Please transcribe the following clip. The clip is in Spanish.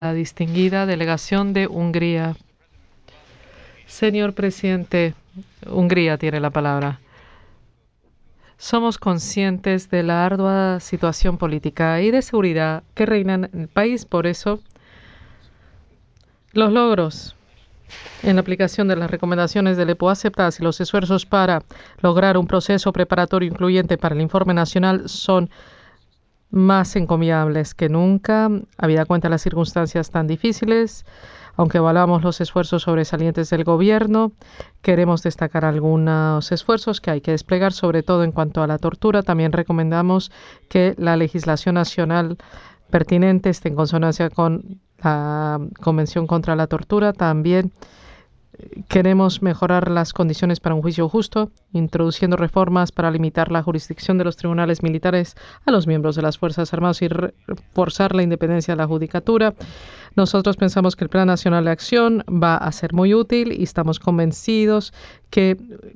La distinguida delegación de Hungría. Señor presidente, Hungría tiene la palabra. Somos conscientes de la ardua situación política y de seguridad que reina en el país. Por eso, los logros en la aplicación de las recomendaciones del EPO aceptadas y los esfuerzos para lograr un proceso preparatorio incluyente para el informe nacional son más encomiables que nunca, habida cuenta de las circunstancias tan difíciles. Aunque evaluamos los esfuerzos sobresalientes del gobierno, queremos destacar algunos esfuerzos que hay que desplegar, sobre todo en cuanto a la tortura. También recomendamos que la legislación nacional pertinente esté en consonancia con la Convención contra la Tortura. También queremos mejorar las condiciones para un juicio justo, introduciendo reformas para limitar la jurisdicción de los tribunales militares a los miembros de las Fuerzas Armadas y reforzar la independencia de la judicatura. Nosotros pensamos que el Plan Nacional de Acción va a ser muy útil y estamos convencidos que